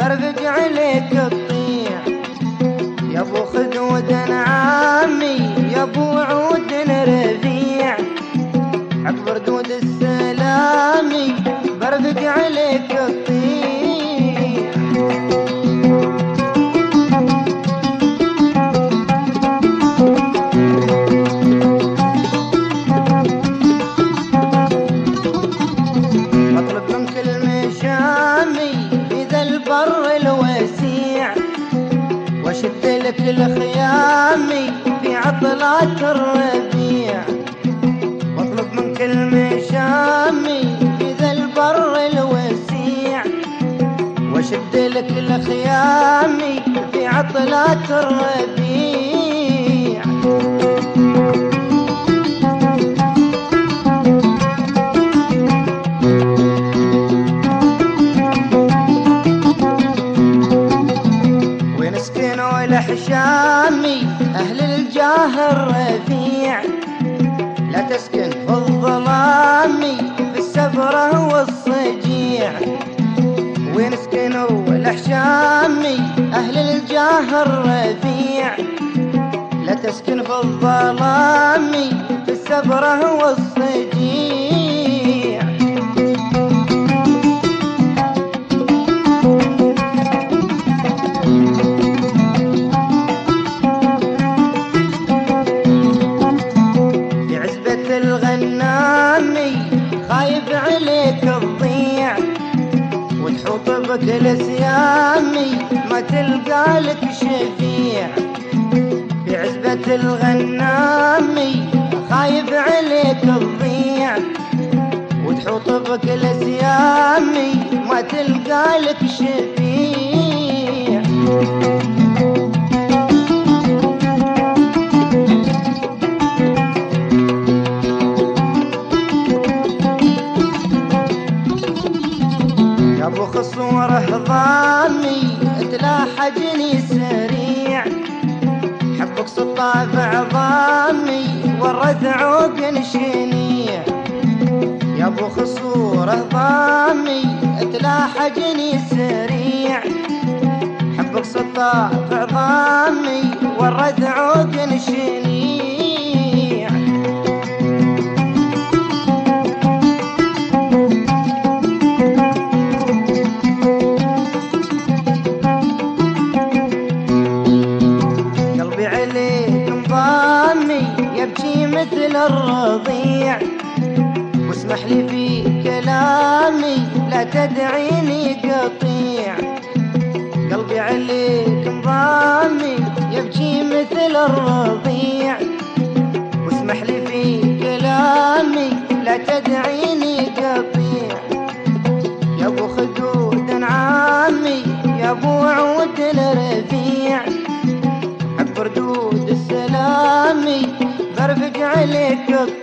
برفق عليك الطيع. يا ابو خدود عامي يا ابو عود رفيع، عقب ردود السلامي برفق عليك الطيع. مطلب من كل مشامي في ذا البر الوسيع، واشد لك الخيامي في عطلات الربيع. واطلب من كل مشامي في ذا البر الوسيع، واشد لك الخيامي في عطلات الربيع. وينسكنوا الحشامي أهل الجاه الرفيع، لا تسكن في الظلام في السفرة والصجيع. وينسكنوا الحشامي أهل الجاه الرفيع، لا تسكن في الظلام في السفرة والصجيع. الغنامي خايف عليك الضيع، وتحوط بكل سيامي ما تلقى لك شفيع. في عزبة الغنامي خايف عليك الضيع، وتحوط بكل سيامي ما تلقى لك شفيع. ابو خصوره ضامي تلاحقني سريع، حبك سطاف عظامي ورث عوق شنيع. يا ابو خصوره ضامي تلاحقني سريع، حبك سطاف عظامي ورث عوق شنيع. يبكي مثل الرضيع، واسمح لي في كلامي لا تدعيني قطيع. قلبي عليك انضامي يبكي مثل الرضيع، واسمح لي في كلامي لا تدعيني قطيع. يا ابو خدود عامي يا ابو عود رفيع، حب ردود السلامي برفق عليك